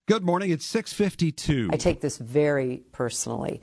Good morning. It's 6:52. I take this very personally.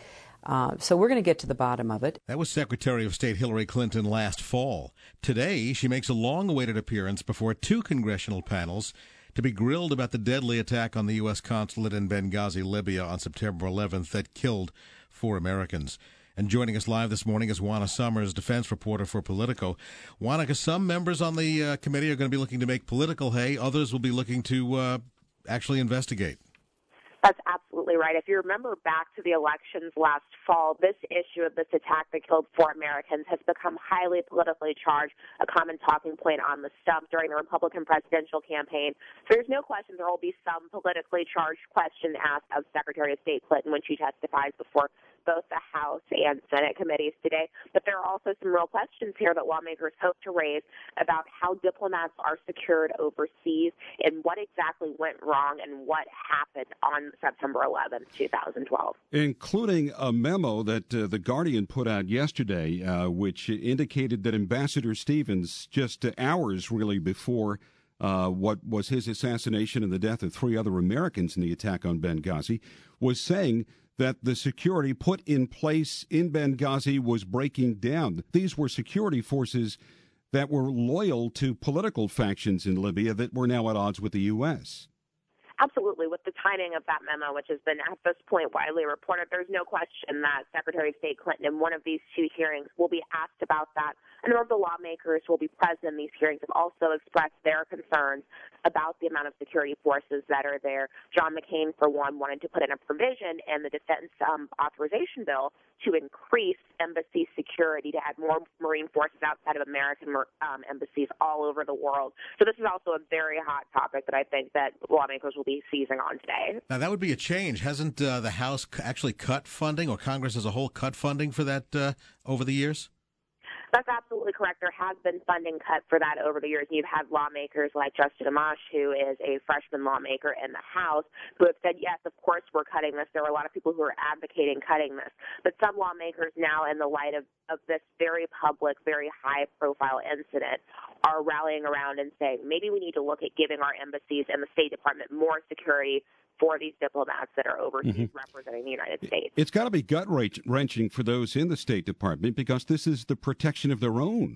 So we're going to get to the bottom of it. That was Secretary of State Hillary Clinton last fall. Today, she makes a long-awaited appearance before two congressional panels to be grilled about the deadly attack on the U.S. consulate in Benghazi, Libya on September 11th that killed 4 Americans. And joining us live this morning is Juana Summers, defense reporter for Politico. Juana, some members on the committee are going to be looking to make political hay. Others will be looking to actually investigate. That's absolutely right. If you remember back to the elections last fall, this issue of this attack that killed 4 Americans has become highly politically charged, a common talking point on the stump during the Republican presidential campaign. So there's no question there will be some politically charged question asked of Secretary of State Clinton when she testifies before both the House and Senate committees today. But there are also some real questions here that lawmakers hope to raise about how diplomats are secured overseas and what exactly went wrong and what happened on September 11th, 2012. Including a memo that The Guardian put out yesterday, which indicated that Ambassador Stevens, just hours really before what was his assassination and the death of 3 other Americans in the attack on Benghazi, was saying that the security put in place in Benghazi was breaking down. These were security forces that were loyal to political factions in Libya that were now at odds with the U.S. Absolutely. With the timing of that memo, which has been at this point widely reported, there's no question that Secretary of State Clinton in one of these 2 hearings will be asked about that. A number of the lawmakers who will be present in these hearings have also expressed their concerns about the amount of security forces that are there. John McCain, for one, wanted to put in a provision in the defense authorization bill to increase embassy security, to add more Marine forces outside of American embassies all over the world. So this is also a very hot topic that I think that lawmakers will be seizing on today. Now, that would be a change. Hasn't the House actually cut funding, or Congress as a whole cut funding for that over the years? That's absolutely correct. There has been funding cut for that over the years. You've had lawmakers like Justin Amash, who is a freshman lawmaker in the House, who have said, yes, of course we're cutting this. There are a lot of people who are advocating cutting this. But some lawmakers now, in the light of this very public, very high-profile incident, are rallying around and saying, maybe we need to look at giving our embassies and the State Department more security for these diplomats that are overseas representing the United States. It's got to be gut-wrenching for those in the State Department because this is the protection of their own.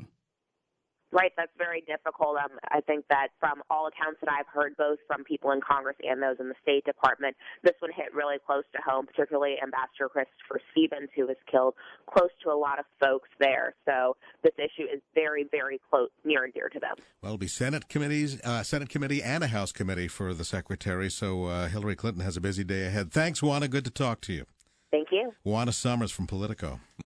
Right, that's very difficult. I think that from all accounts that I've heard, both from people in Congress and those in the State Department, this one hit really close to home, particularly Ambassador Christopher Stevens, who was killed, close to a lot of folks there. So this issue is very, very close, near and dear to them. Well, it'll be Senate committee and a House committee for the Secretary, so Hillary Clinton has a busy day ahead. Thanks, Juana. Good to talk to you. Thank you. Juana Summers from Politico.